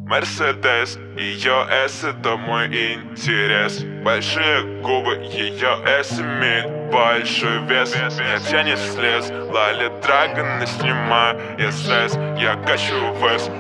Мерседес, ее S — это мой интерес. Большие губы, ее S имеет большой вес. Меня тянет слез, Лали Драгон, не снимаю я стресс. Я качу вес.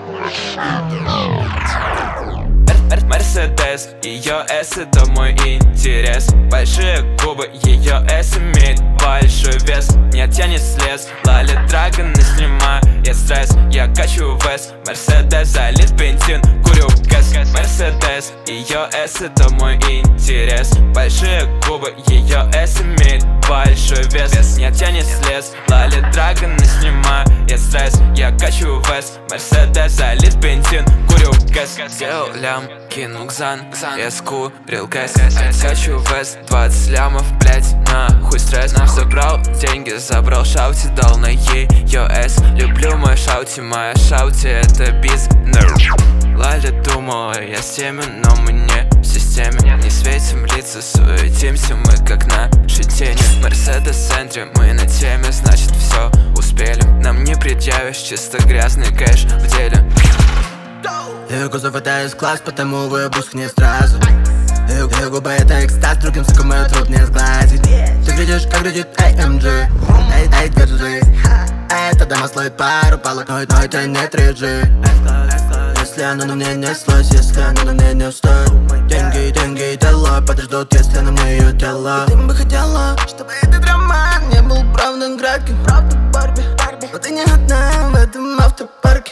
Мерседес, ее S — это мой интерес. Большие губы, ее S имеет большой вес. Меня тянет слез, Лали Драгон, не снимаю я стресс. Я качу вес, Мерседес, залит бензин, курю гэс. Мерседес, ее S — это мой интерес. Большие губы, ее S имеет большой вес. Меня тянет слез, Лали Драгон, не снимаю я стресс. Я качу вес, Мерседес, залит бензин, курю гэс. Сделал лям, кинул кзан, я скурил гэс. Откачу вес, 20 лямов, блять, нахуй стресс. Забрал деньги, забрал шаути, дал на ее S. Люблю мою шаути, моя шаути — это бизнес. Лали думала, я с теми, но мы не в системе. Не светим лица, суетимся мы как наши тени. Мерседес в центре, мы на теме, значит все успели. Нам не предъявишь, чисто грязный кэш в деле. Ее кузов — это S-класс, потому выпуск не сразу. Ее губы — это экстаз, другим соком ее труд не сглазить. Ты видишь, как летит AMG, эй, держи. Это дама слоит пару палок, но это не 3G. Если она на мне не слазь, если она на мне не встает. Деньги и дела подождут, если на мне ее тело. Ты бы хотела, чтобы этот роман не был правдой градким. Правда Барби, но ты не одна в этом автопарке.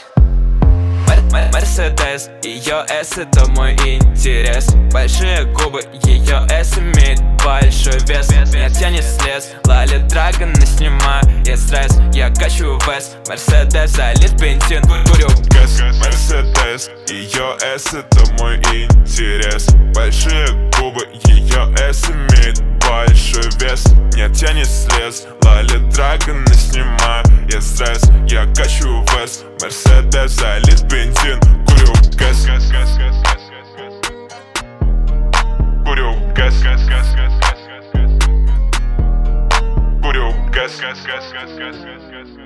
Мерседес, ее S — это мой интерес. Большие губы, ее S имеет большой вес. Меня тянет слез, Лали Драгон, не снимаю я стресс. Я качу вес, Мерседес, залит бензин, курю гэс. Мерседес, ее S — это мой интерес. Большие губы, ее S имеет большой вес. Меня тянет слез, Лали Драгон, не снимаю я стресс. Я качу вес, Мерседес, залит бензин, курю гэс. Курю гэс. Курю гэс.